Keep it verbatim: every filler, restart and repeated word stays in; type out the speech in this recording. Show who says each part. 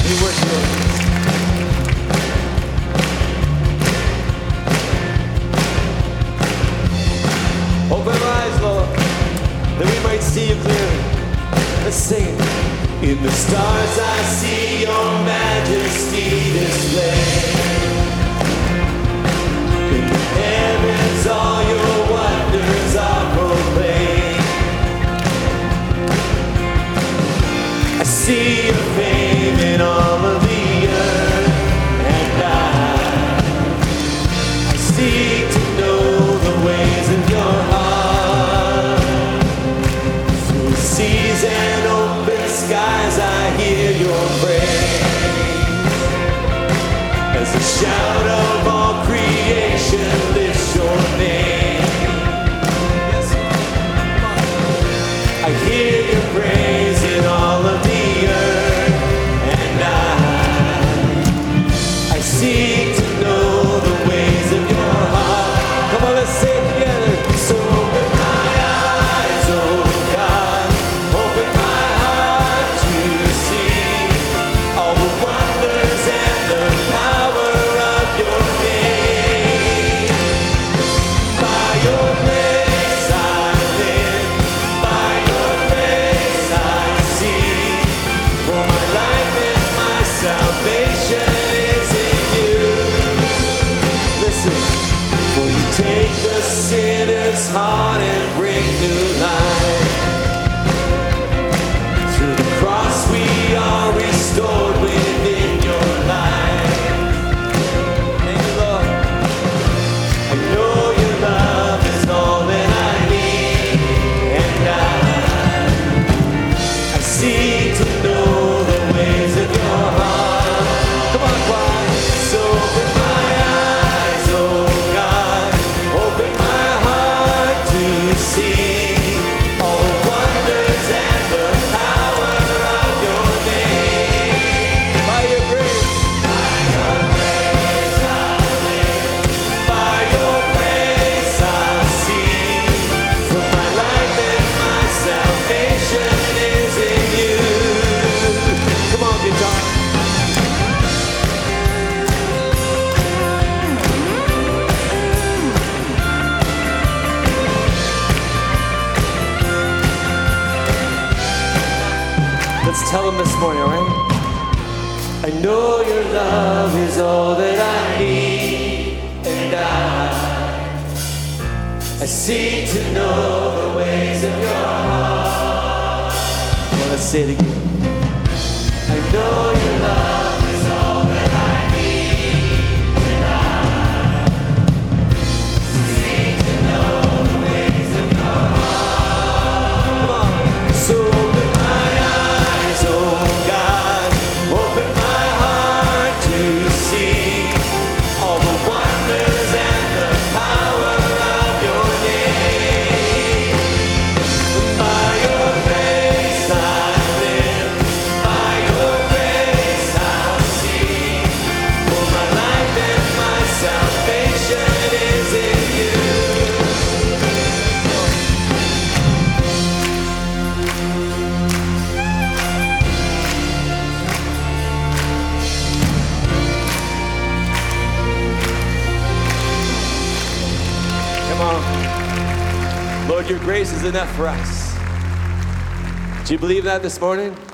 Speaker 1: We worship you. Open our eyes, Lord, that we might see you clearly. Let's sing it. In the stars I see your majesty displayed. In the heavens all your wonders are proclaimed. I see your fame in all of the earth, and I, I seek to know the ways of your heart. Through seas and open skies I hear your praise. As the shout of all creation lifts your name, I hear your praise in all of the earth, and I, I seek to know the ways of your heart. Come on, let's say it together. So open my eyes, oh God, open my heart to see all the wonders and the power of your name. By your grace I live, by your grace I see, for my life and my salvation is in you. Listen, for you take the sinner's heart and bring new life. Through the cross we are restored within your life. Thank you, Lord. I know your love is all that I need, and I, I seek to know the ways of your heart. Come on, choir. So open my eyes, oh God, open my heart to see all the wonders and the power of your name. By your grace, by your grace I live, by your grace I see, for my life and my salvation is in you. Come on, guitar. Let's tell them this morning, all right? I know your love is all that I need, and I, I seek to know the ways of your heart. Well, let's say it again. I know your love is all that I need, and I seek to know the ways of your heart. Come on. So open my eyes, oh God, open my heart to see all the wonders and the power of your name. By your grace I live, by your grace I see, for my life and my salvation is in you. Come on. Lord, your grace is enough for us. Do you believe that this morning?